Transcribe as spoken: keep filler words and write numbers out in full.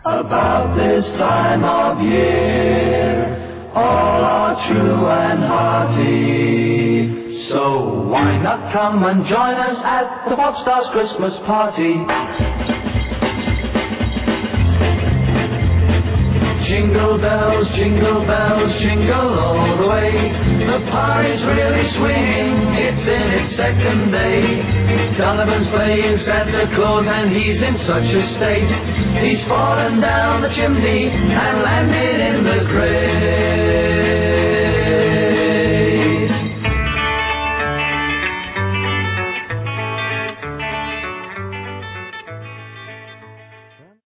About this time of year, all are true and hearty. So why not come and join us at the Popstars Christmas party? Jingle bells, jingle bells, jingle all the way. The party's really swinging, it's in its second day. Donovan's playing Santa Claus and he's in such a state. He's fallen down the chimney and landed in the grave.